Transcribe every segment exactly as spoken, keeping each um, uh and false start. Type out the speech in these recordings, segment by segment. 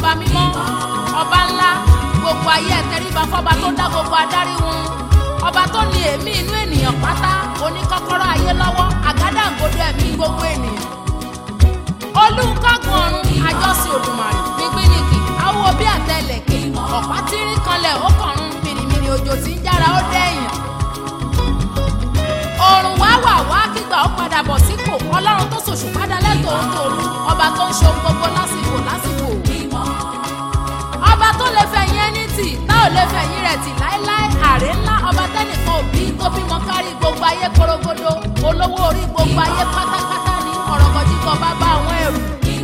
ọba mímọ́ ọba ńlá gbogbo ayé ẹ tẹríba fọ́ba tó dá gbogbo adarí wọn ọba tó ní èémí inú ènìyàn pátá oníkọ́kọ́rọ́ ayé lọ́wọ́ àgádágodo ẹ̀mí gbogbo ènìyàn olùkọ́gun ọ̀run àjọsìn Òdùmarè gbígbínìkì awo bí àtẹlẹ̀kẹ̀ ọ̀pá tírín kanlẹ̀ ó kọ̀run mìrìmìrì òjò tí ń jára ó dẹ̀yìn ọ̀run wá wà wá kígbà ó padà bọ̀ sípò ọlọ́run tó ṣòṣù padà lẹ́tọ̀ọ́ tòru ọba tó ń ṣe ohun gbogbo lásìkò lásìkò ọba tó lè fẹ̀yìn ẹni tì tá ò lè fẹ̀yìn rẹ̀ tì láéláé àrè ńlá ọba tẹ́nìkan òbí tó bímọ kárí gbogbo ayé korogodo olówó orí gbogbo ayé pátápátá ní ọ̀rọ̀gọ̀dìgọ̀ bàbá àwọn ẹrù.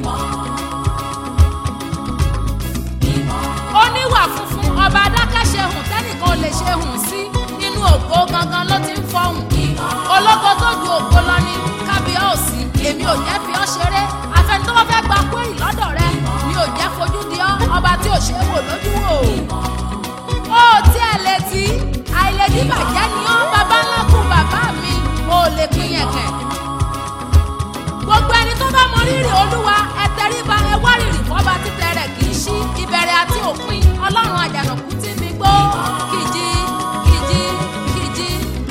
oníwà funfun ọba adákẹ́ṣe hùn tẹ́nìkan ò lè ṣe hùn sí nínú ògo gangan ló ti ń fọhùn ológo tó ju ògo lọ ní kábíyèsí èmi ò jẹ́ fi ọ́ ṣeré afẹ́ni tó bá fẹ́ gba kúrì lọ́dọ̀ rẹ mi ò jẹ́ fojú di ọ́ ọba tí ò ṣe é wò lójú wò ó tí ẹ lè tí àìlèdí bàjẹ́ ni ọ́ bàbá ńlá kú bàbá mi ò lè pín yẹ̀kẹ̀ gbogbo ẹni tó bá mọ rírì olúwa ẹ tẹríba ẹ wá rírì fọ́ba títẹ rẹ̀ kì í ṣí ìbẹ̀rẹ̀ àti òpin ọlọ́run àjànàkú tí mi gbó kìjì kìjì kìjì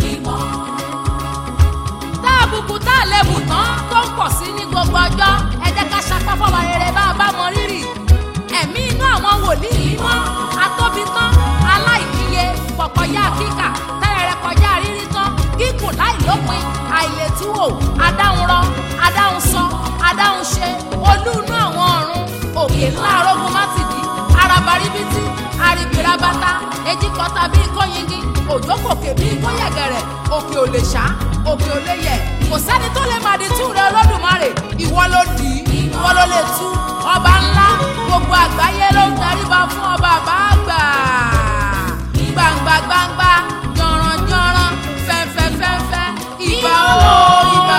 tá àbùkù tá àlebù tán tó ń pọ̀ sí ní gbogbo ọjọ́ ẹ jẹ́ ká sapá fọ́ba rere bá a bá mọ rírì ẹ̀mí inú àwọn wòlíì mímọ́ atóbi tán aláìníye pọ̀pọ̀yá kíkà tẹ́rẹ̀rẹ̀ kọjá rírí tán gígùn láìlópin àìlétúwò adáhunrọ adáhunsọ adáhunṣe olú inú àwọn ọ̀run òkè ńlá arógun mátìdí arabaribiti aribirabata ejikọta bíi kóyingi òjòkòkè bíi kóyẹ̀gẹ̀rẹ̀ òkè ò lè ṣá òkè ò lè yẹ̀ kò sẹ́ni tó lè màdí tú rẹ Olódùmarè ìwọ ló dì í ìwọ ló lè tú ọba ńlá gbogbo àgbáyé ló ń tẹríba fún ọba àbáàgbà gbangba gbangba jọ̀ràn jọ̀ràn fẹ́fẹ́ fẹ́fẹ́ ìbà ó ìbà.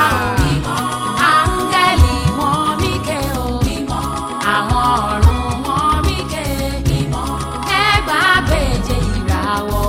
áńgẹ́lì wọn mí ké o àwọn ọ̀run wọn mí ké ẹgbàá gbèje ìràwọ̀.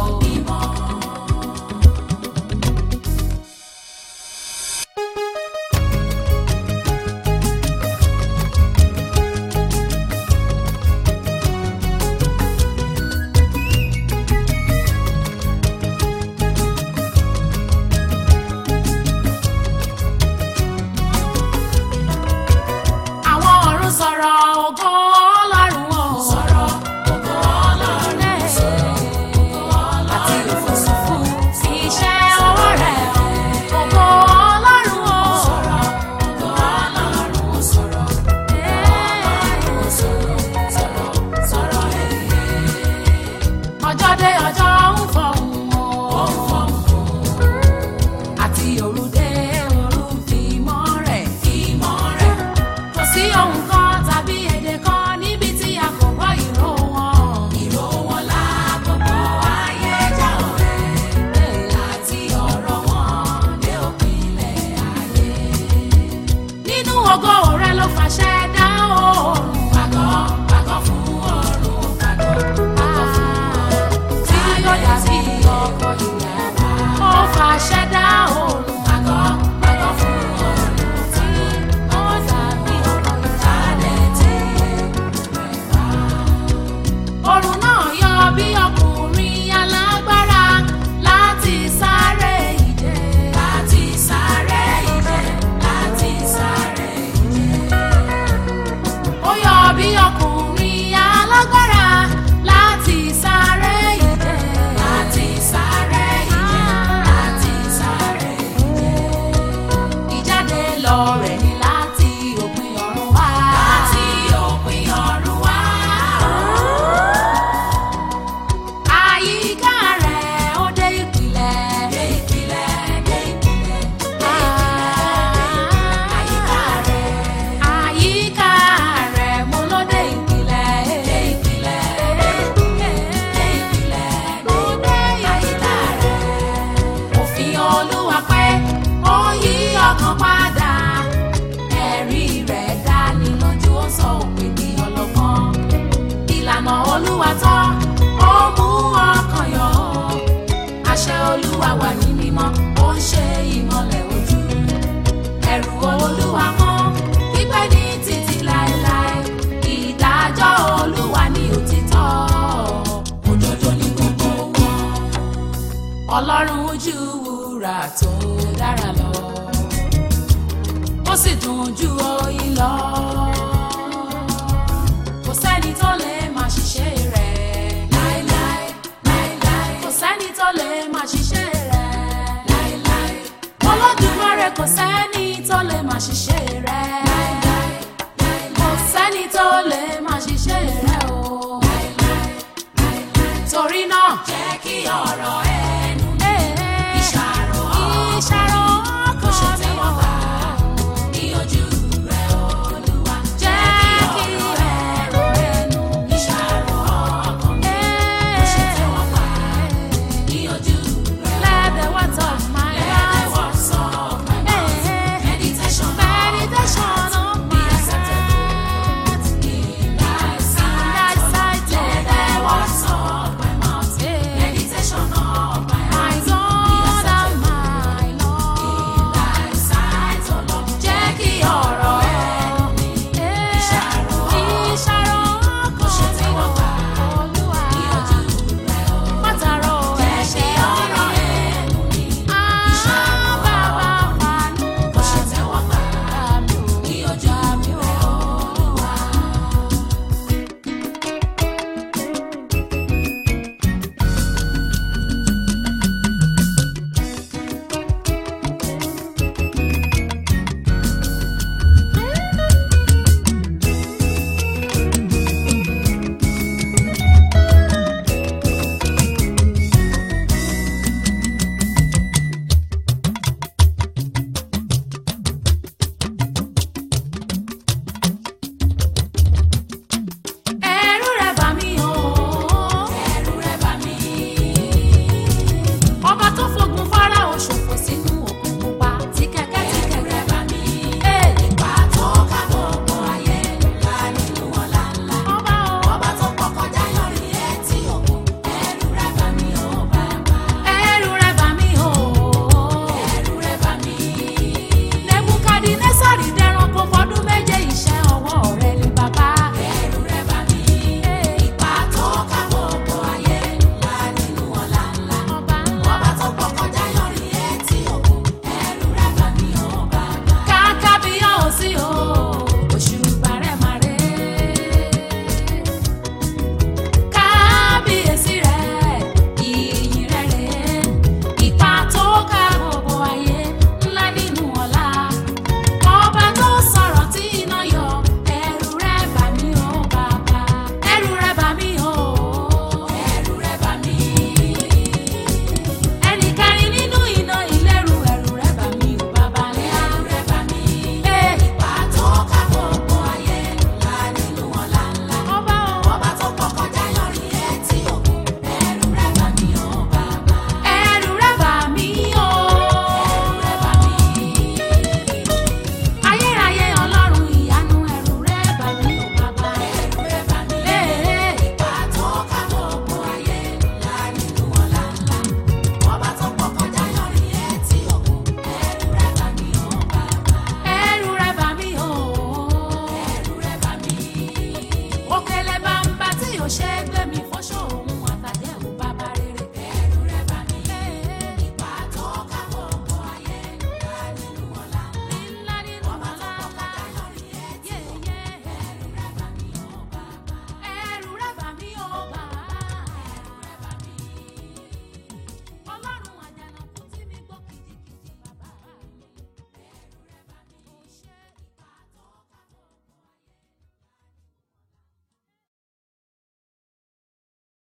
ẹ̀rù Olúwa mọ́ pípẹ́ ní títí láéláé ìdájọ́ ọlọ́run ju wúrà tó dára lọ ó sì dùn ju oyin lọ.